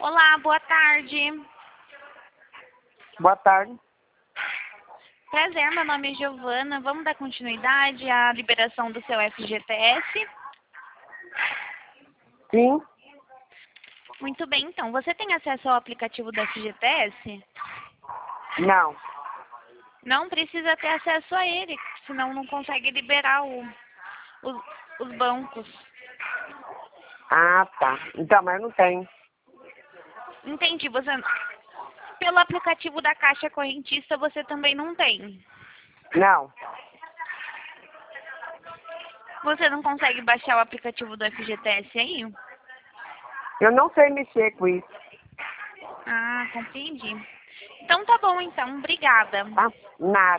Olá, boa tarde. Boa tarde. Prazer, meu nome é Giovana. Vamos dar continuidade à liberação do seu FGTS? Sim, Muito bem, então. Você tem acesso ao aplicativo do FGTS? não. Não precisa ter acesso a ele, senão não consegue liberar os, os bancos. Ah, tá. Então, mas eu não tenho. Entendi. Pelo aplicativo da Caixa Correntista, você também não tem. Não. Você não consegue baixar o aplicativo do FGTS aí? Eu não sei mexer com isso. Ah, compreendi. Então tá bom, então. Obrigada. Tá? Nada.